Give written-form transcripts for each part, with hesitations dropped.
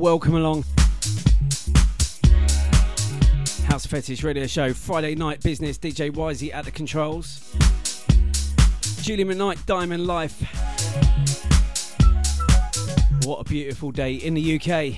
welcome along. House Fetish Radio Show, Friday night business. DJ Wisey at the controls. Julie McKnight, Diamond Life. What a beautiful day in the UK.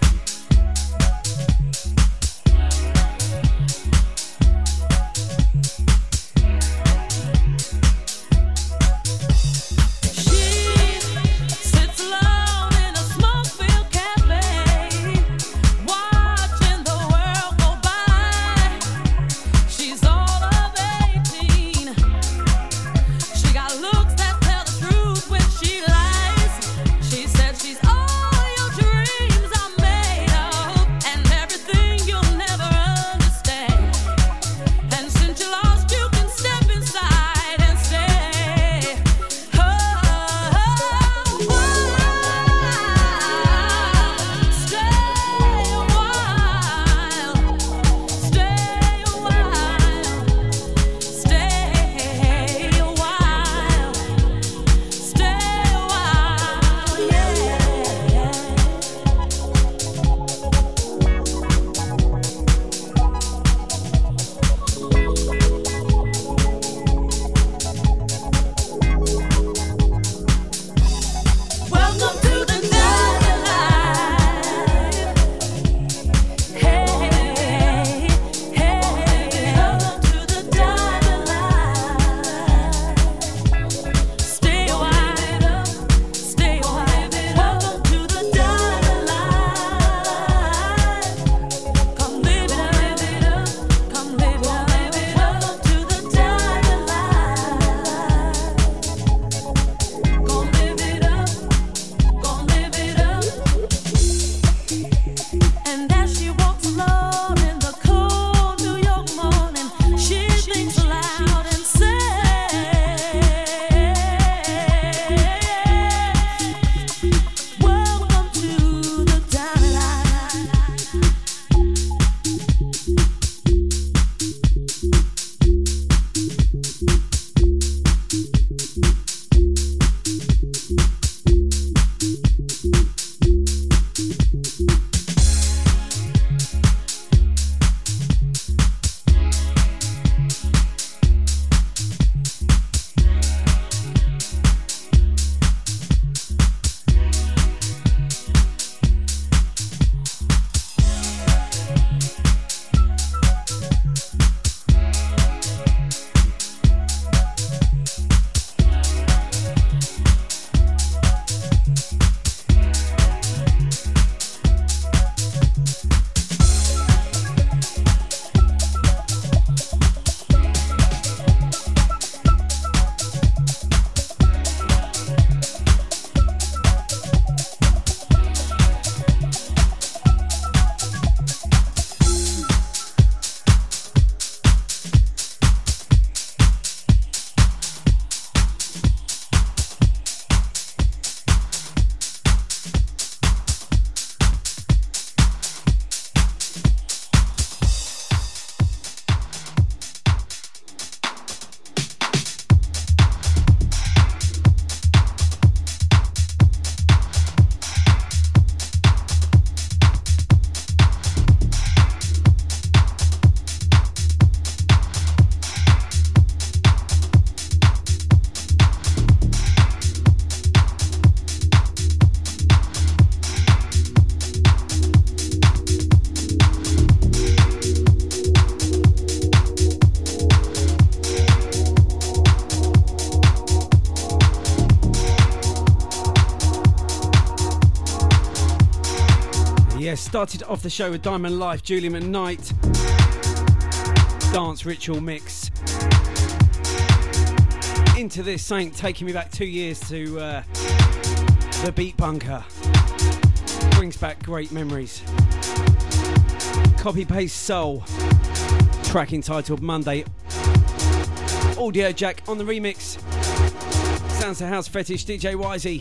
Started off the show with Diamond Life, Julie McKnight, Dance Ritual Mix. Into this Saint, taking me back 2 years to the Beat Bunker. Brings back great memories. Copy Paste Soul, track entitled Monday. Audio Jack on the remix. Sounds to House Fetish, DJ Wisey.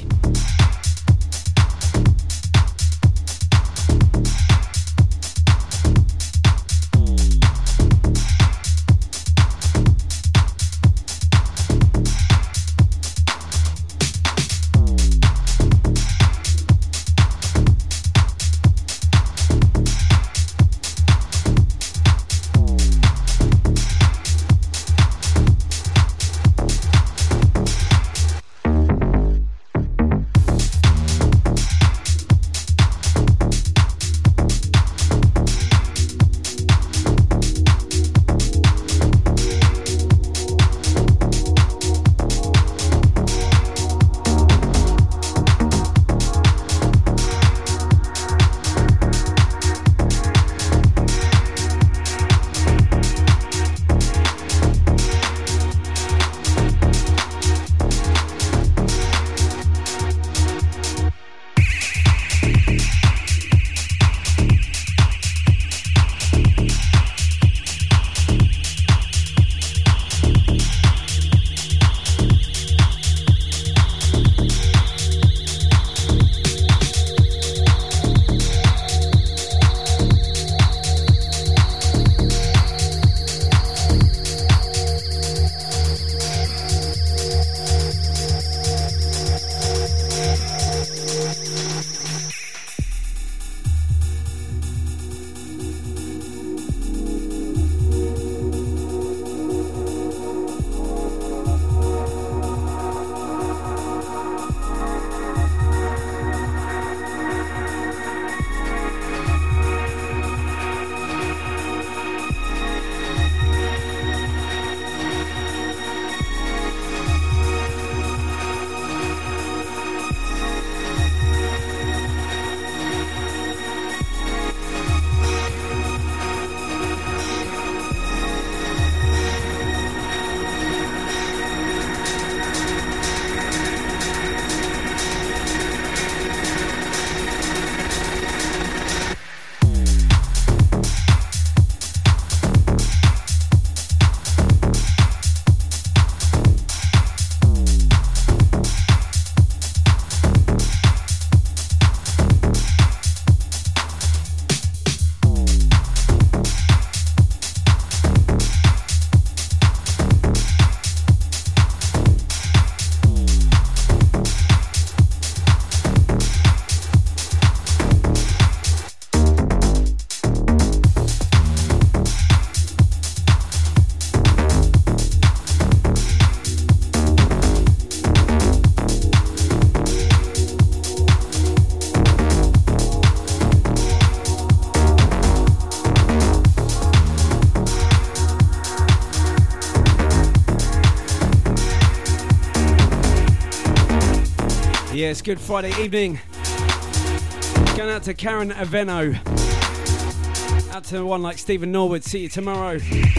Yes, good Friday evening. Going out to Karen Aveno. Out to one like Stephen Norwood. See you tomorrow.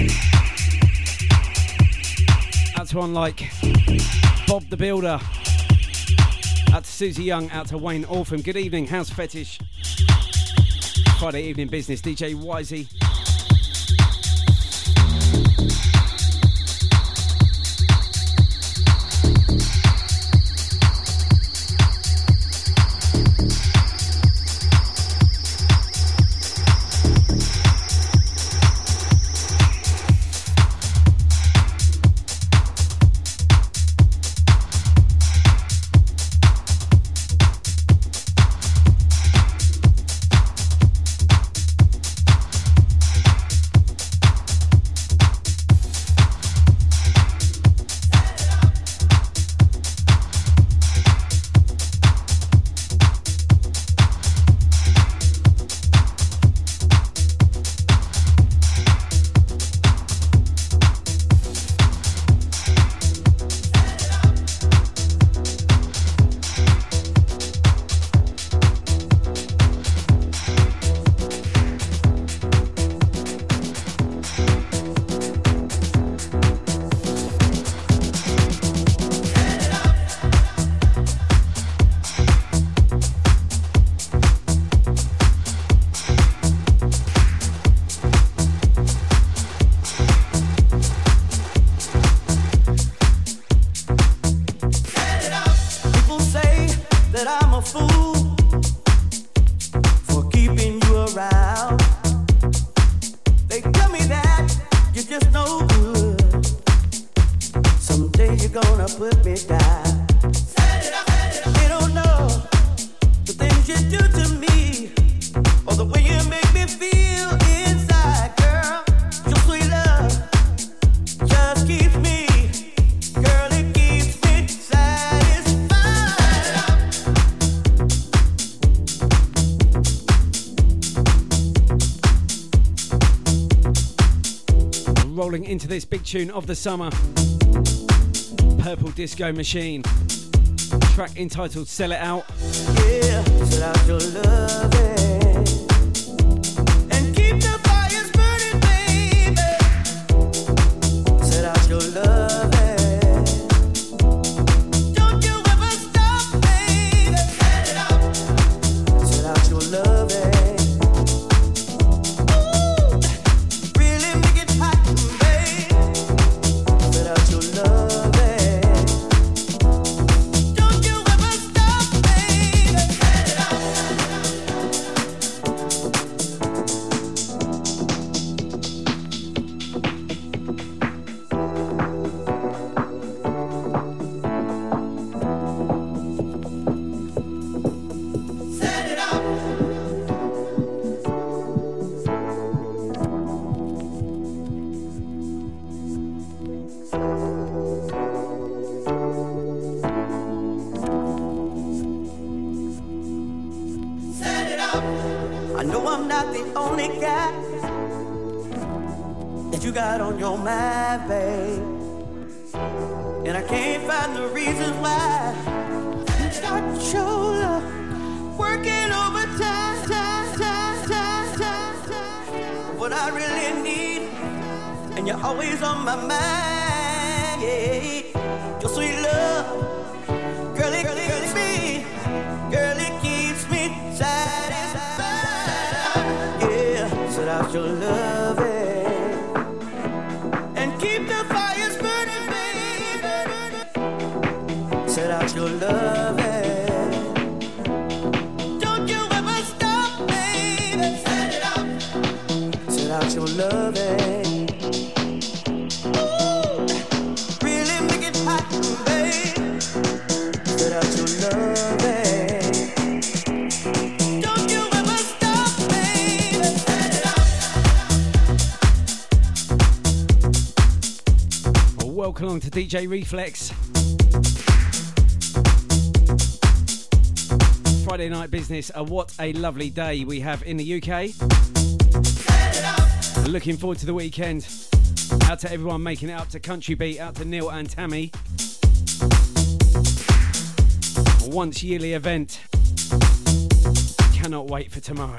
Out to one like Bob the Builder. Out to Susie Young. Out to Wayne Orpham. Good evening, House Fetish. Friday evening business. DJ Wisey. Into this big tune of the summer, Purple Disco Machine, track entitled Sell It Out. Yeah, sell out your loving and keep the fires burning, baby. Sell out your loving, don't you ever stop, baby. Sell it out, sell out your loving. On your mind, babe, and I can't find the reasons why you start your love working overtime. What I really need, and you're always on my mind. Yeah, your sweet love, girl, it keeps me, girl, it keeps me satisfied. Yeah, set out your love. Set out your loving, don't you ever stop, baby. Set it out, set out your loving. Ooh, really make it hot, baby. Set out your loving, don't you ever stop, baby. Set it out. Well, welcome along to DJ Reflex. Friday night business. What a lovely day we have in the UK. Looking forward to the weekend. Out to everyone making it up to Country Beat. Out to Neil and Tammy. A once yearly event. Cannot wait for tomorrow.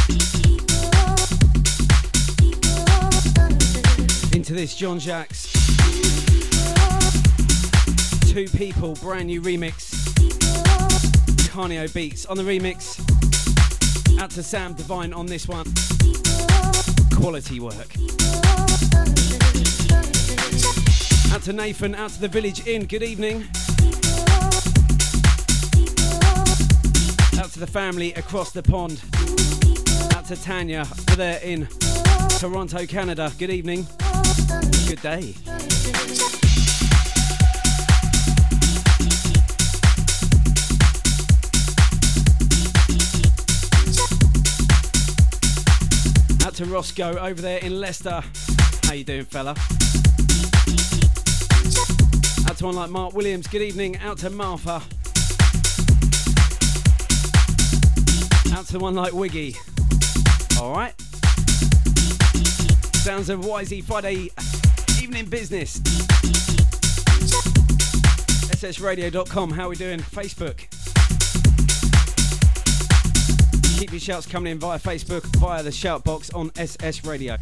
This John Jacks Two People, brand new remix. Carnio Beats on the remix. Out to Sam Divine on this one. Quality work. Out to Nathan, out to the Village Inn, good evening. Out to the family across the pond. Out to Tanya, over there in Toronto, Canada, good evening. Good day. Out to Roscoe over there in Leicester. How you doing, fella? Out to one like Mark Williams, good evening. Out to Martha. Out to one like Wiggy. Alright. Sounds of YZ Friday evening business. ssradio.com, how we doing? Facebook. Keep your shouts coming in via Facebook, via the shout box on SS Radio.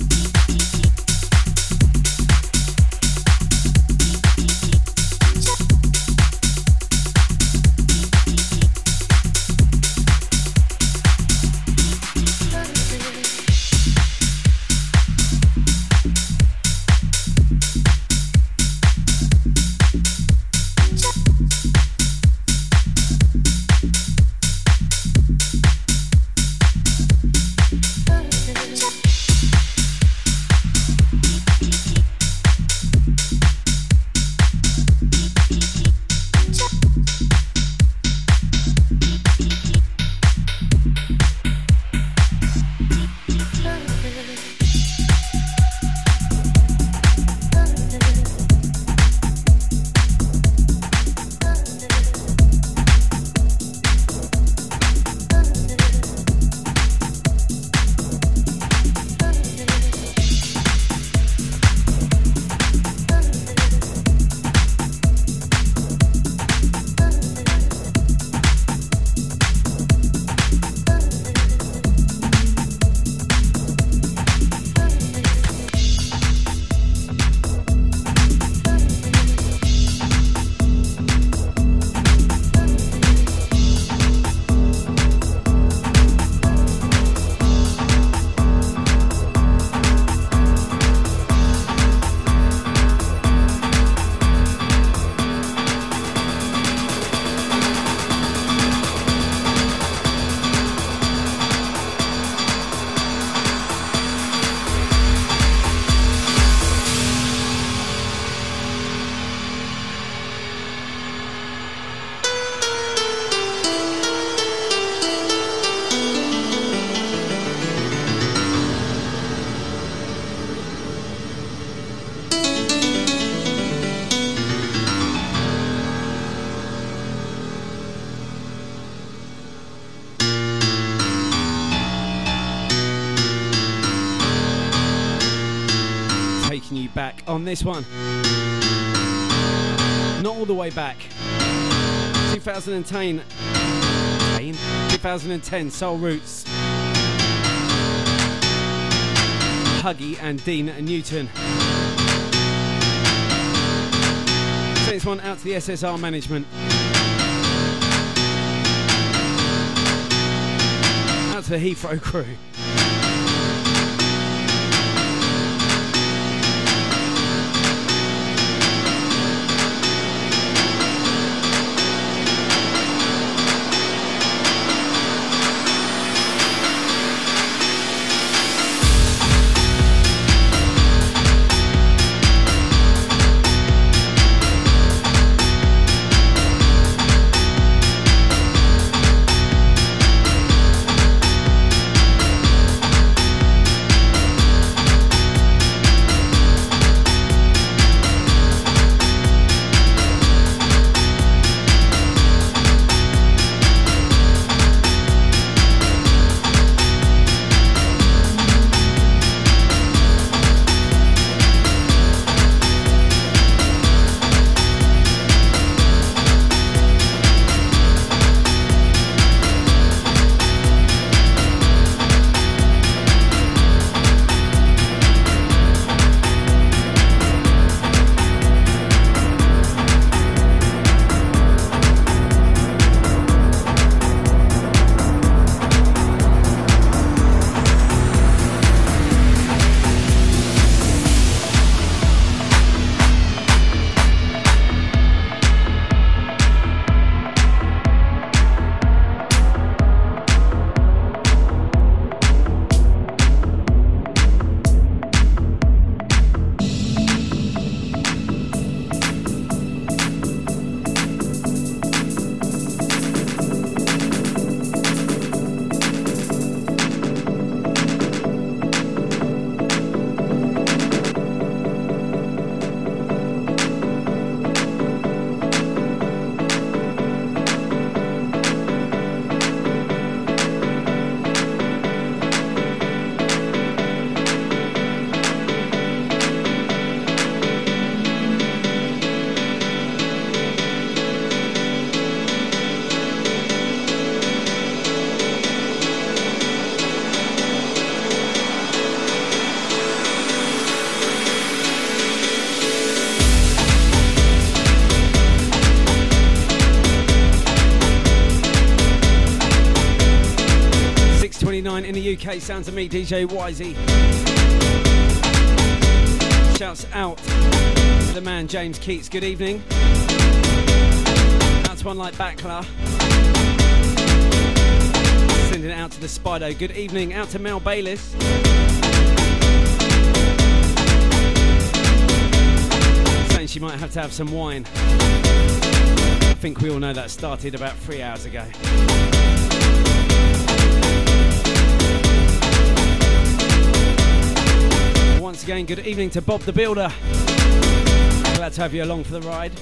Back on this one. Not all the way back. 2010 Soul Roots. Huggy and Dean Newton. Send this one out to the SSR management. Out to the Heathrow crew. the UK. Sounds of me, DJ Wisey. Shouts out to the man James Keats. Good evening. Out to one like Backler. Sending it out to the Spido. Good evening. Out to Mel Bayliss. Saying she might have to have some wine. I think we all know that started about 3 hours ago. Once again, good evening to Bob the Builder. Glad to have you along for the ride.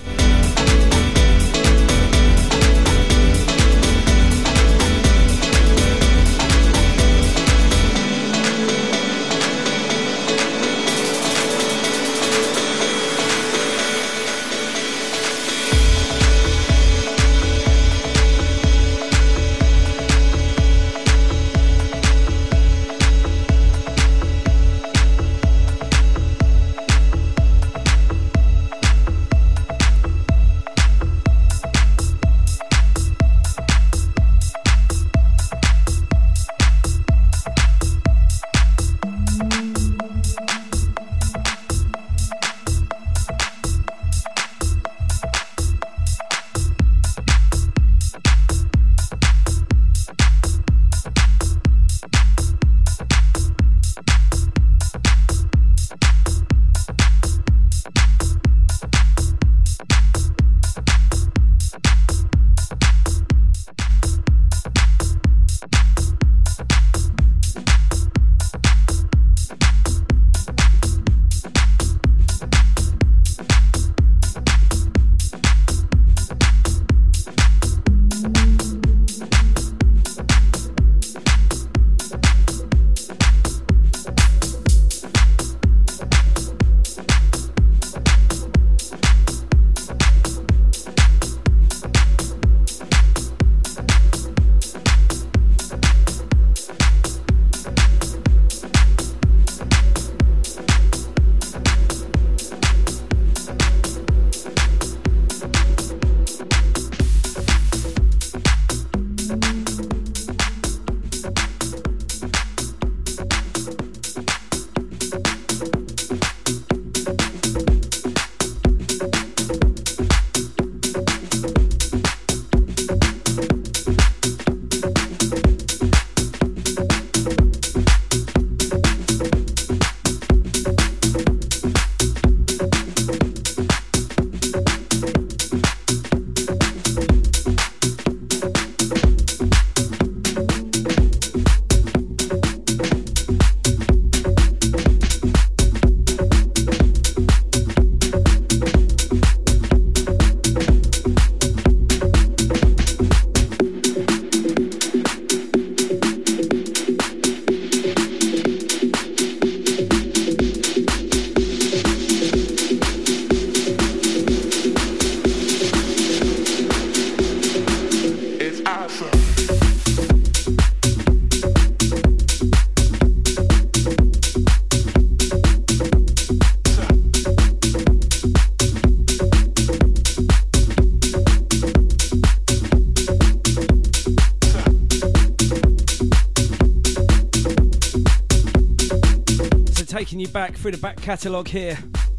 Taking you back through the back catalogue here.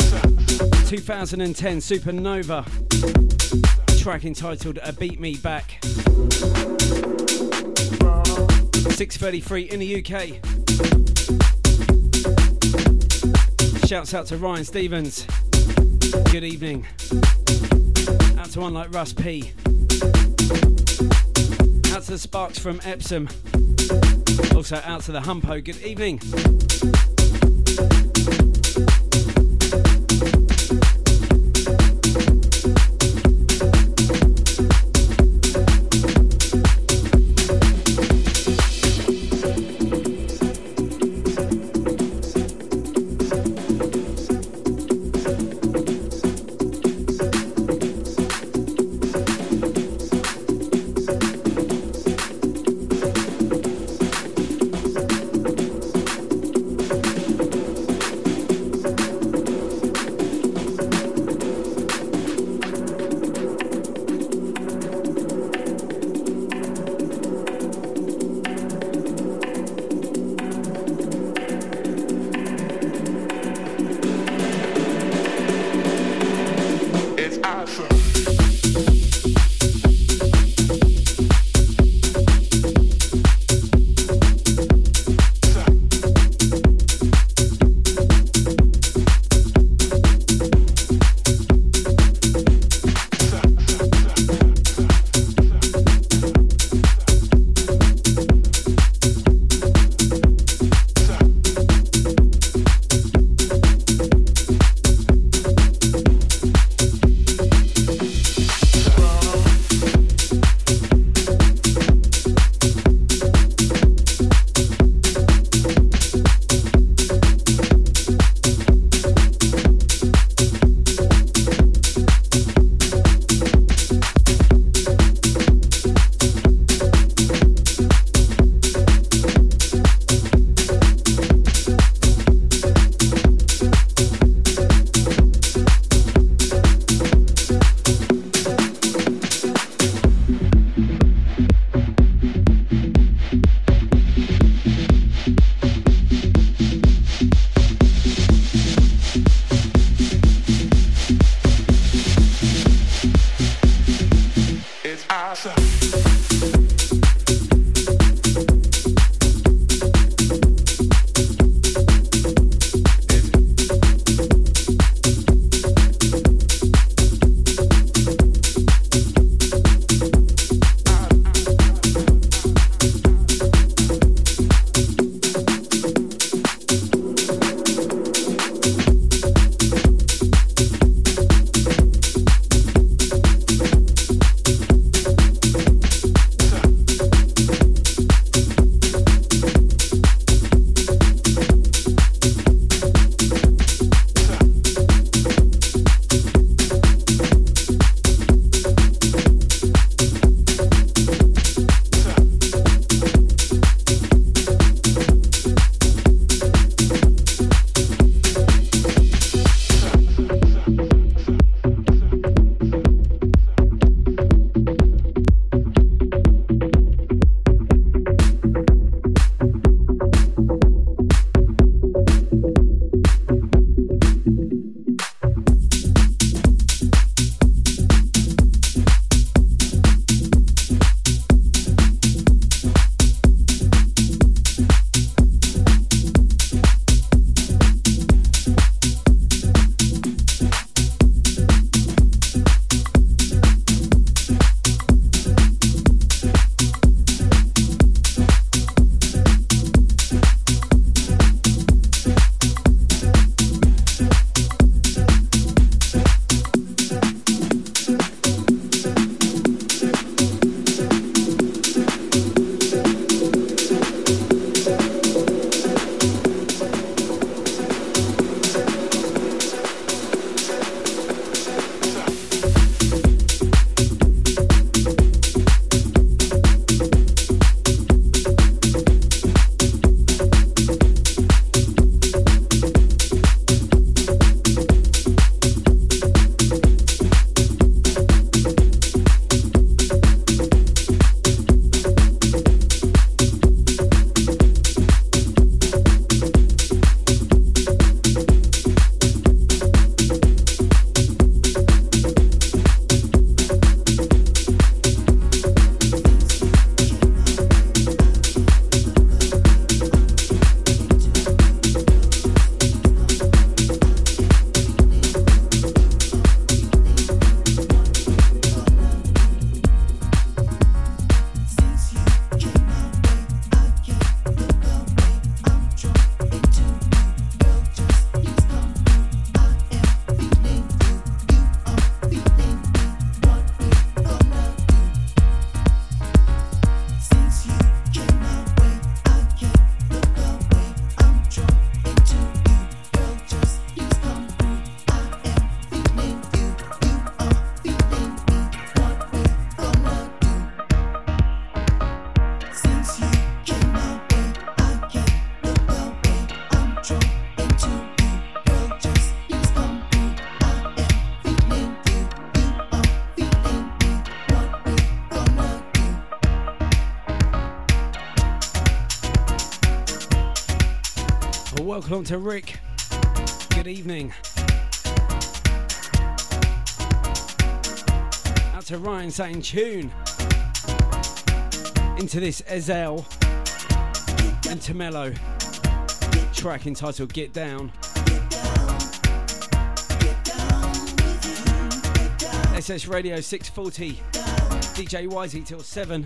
2010 Supernova. Track entitled Beat Me Back. 6:33 in the UK. Shouts out to Ryan Stevens. Good evening. Out to one like Russ P. Out to the Sparks from Epsom. Also out to the Humpo. Good evening. Welcome to Rick. Good evening. Out to Ryan saying tune into this Ezel and Tamello track entitled Get Down. SS Radio 640, DJ YZ till 7.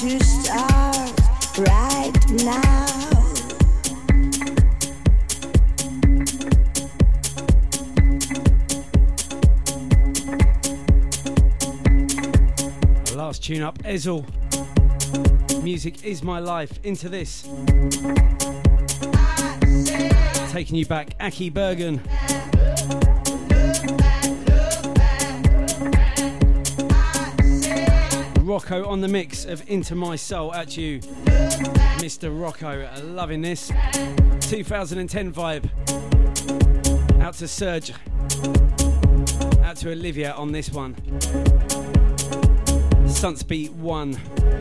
to start right now. Last tune up, Ezel. Music is my life. Into this. Taking you back, Aki Bergen. Rocco on the mix of Into My Soul at you, Mr. Rocco. Loving this 2010 vibe. Out to Serge, out to Olivia on this one. Sunspeed 1.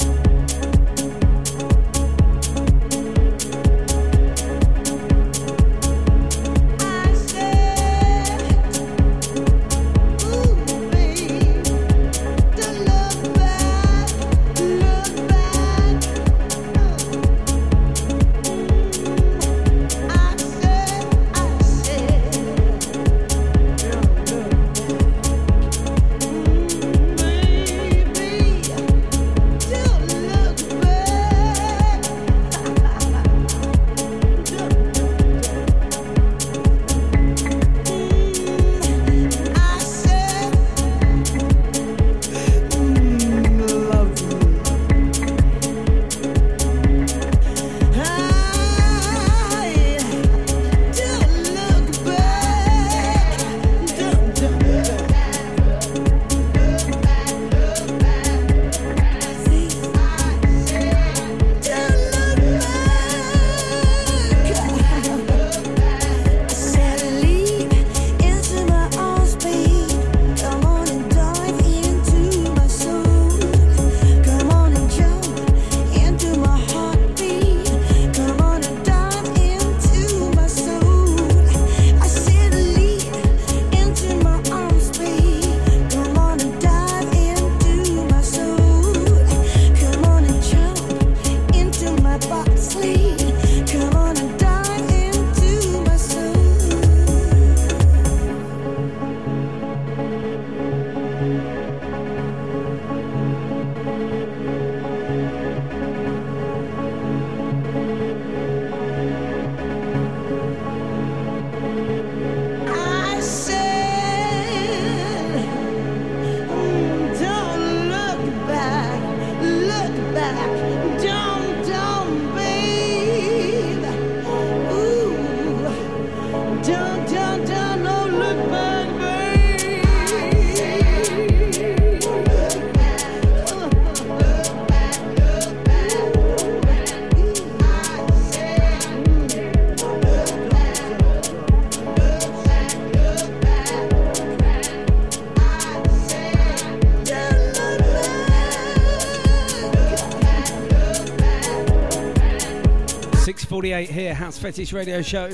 Here, House Fetish Radio Show.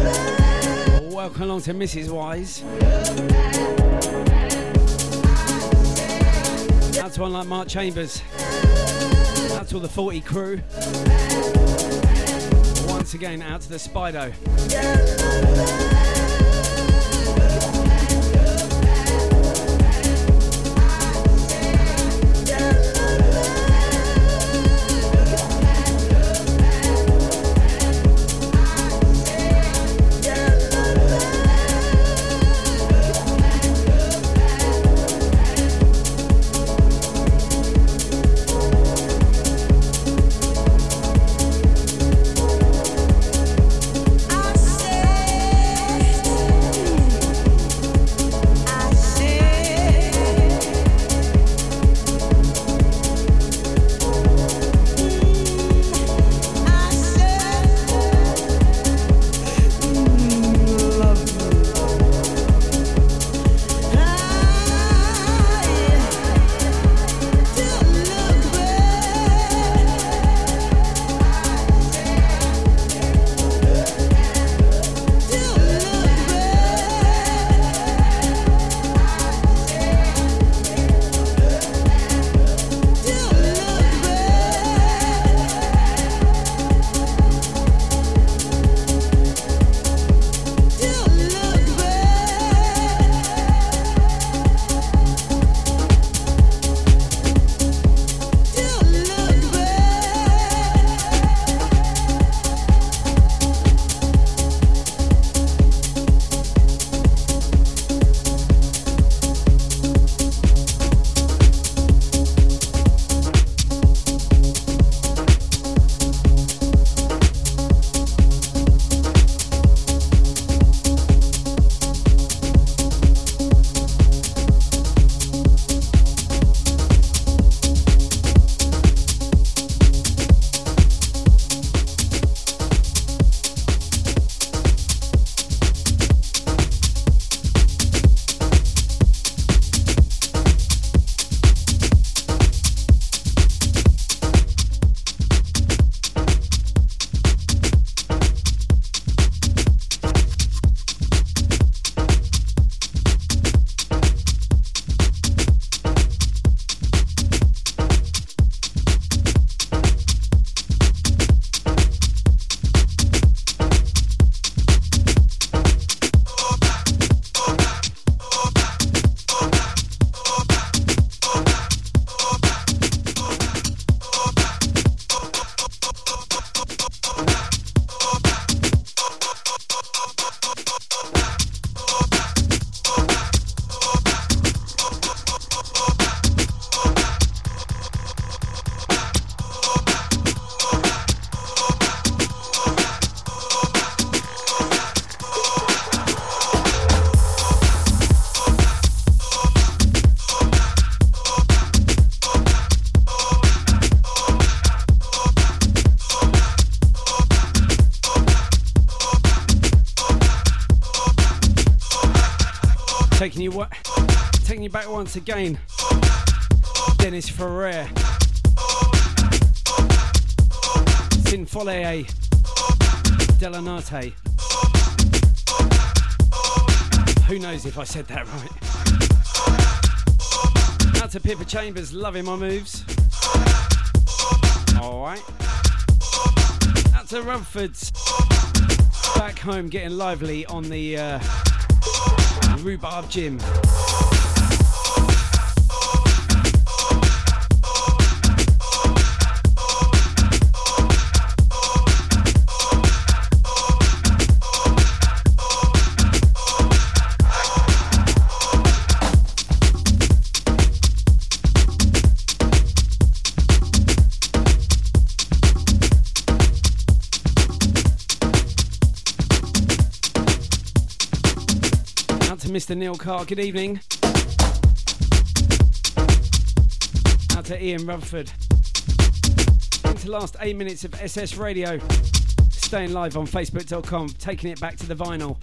Welcome along to Mrs. Wise. Out to one like Mark Chambers. Out to all the 40 crew. Once again, out to the Spido. taking you back once again. Dennis Ferrer. Sin Folie Delanate. Who knows if I said that right? Out to Pippa Chambers, loving my moves. Alright. Out to Rumfords. Back home getting lively on the Rhubarb Gym. Mr. Neil Carr, good evening. Out to Ian Rumford. Into the last 8 minutes of SS Radio. Staying live on Facebook.com, taking it back to the vinyl.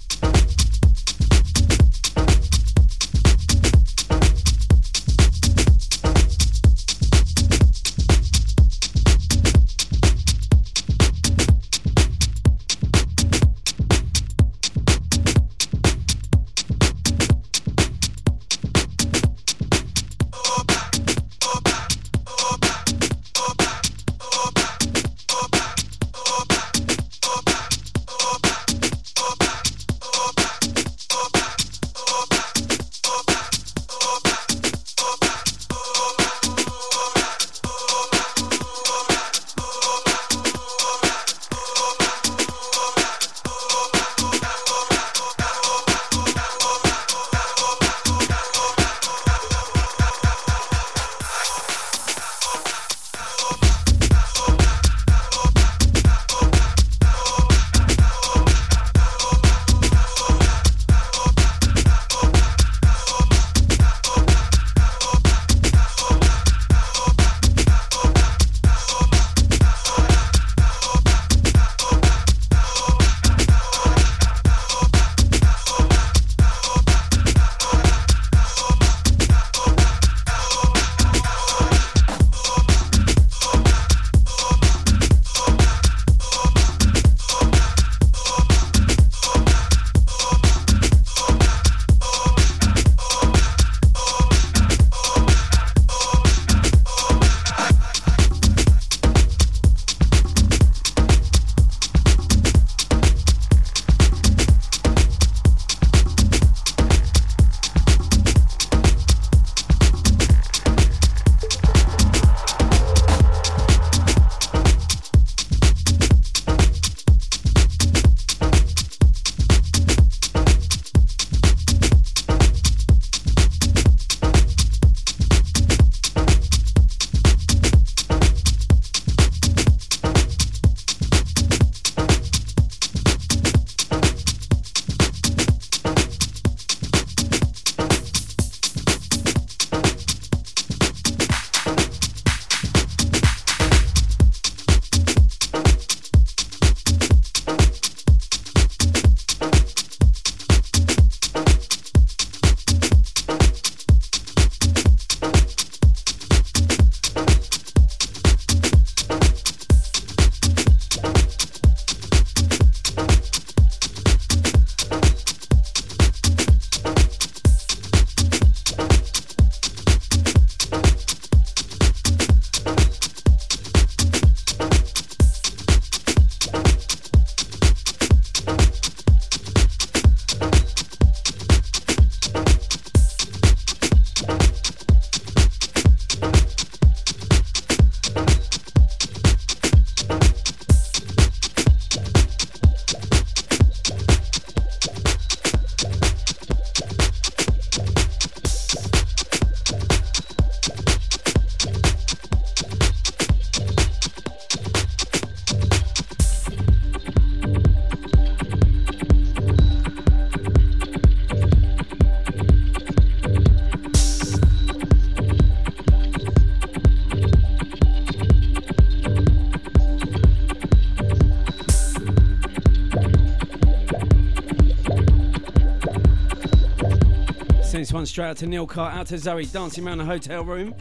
one straight out to Neil Carr, out to Zoe, dancing around the hotel room.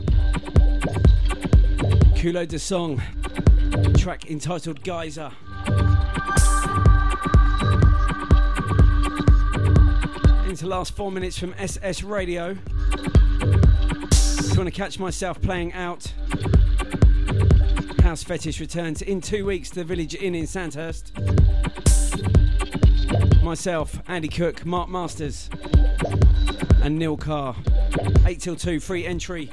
Kulo De Song, track entitled Geyser. Into the last 4 minutes from SS Radio. If you want to catch myself playing out, House Fetish returns in 2 weeks to the Village Inn in Sandhurst. Myself, Andy Cook, Mark Masters and Neil Carr. 8 till 2, free entry.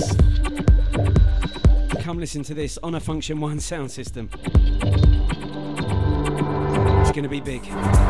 Come listen to this on a Function One sound system. It's going to be big.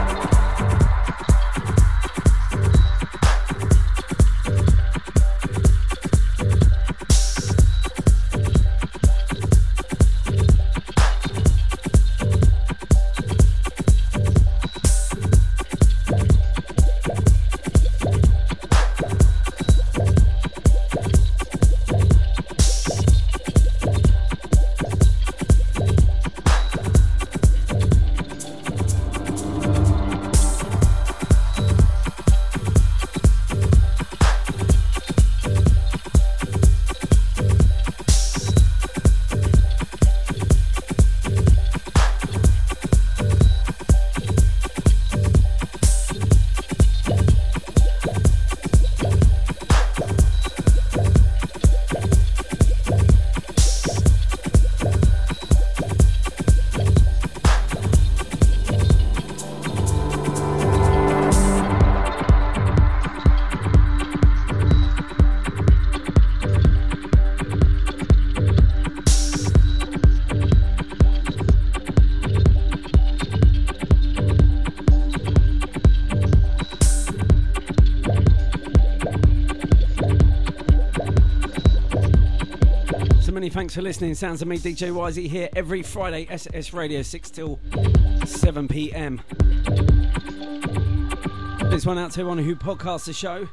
Thanks for listening. Sounds of me, DJ YZ, here every Friday, SS Radio, 6 till 7 p.m. This one out to everyone who podcasts the show.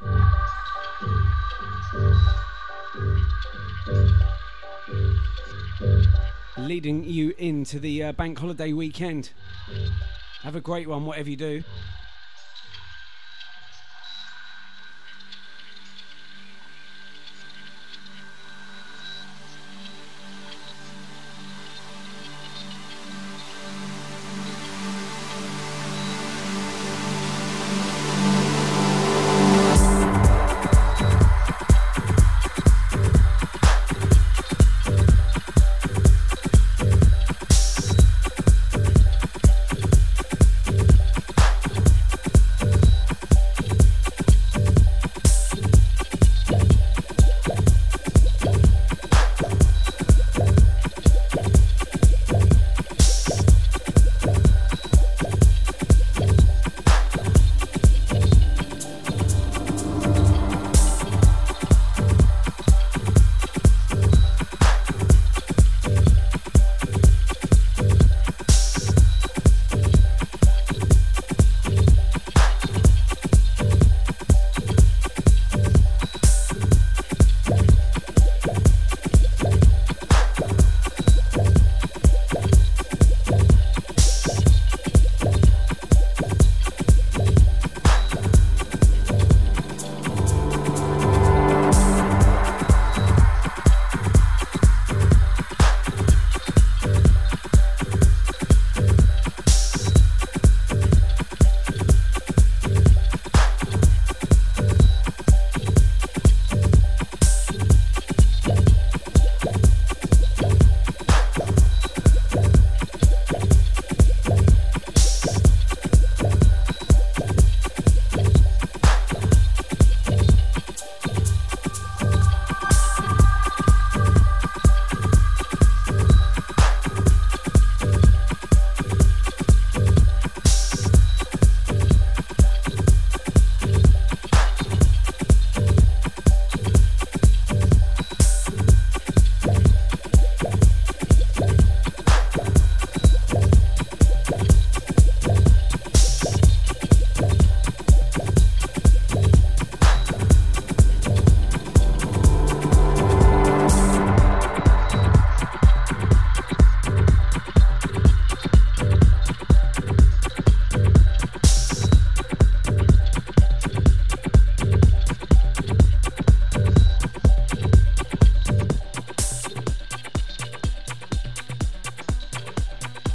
Leading you into the bank holiday weekend. Have a great one, whatever you do.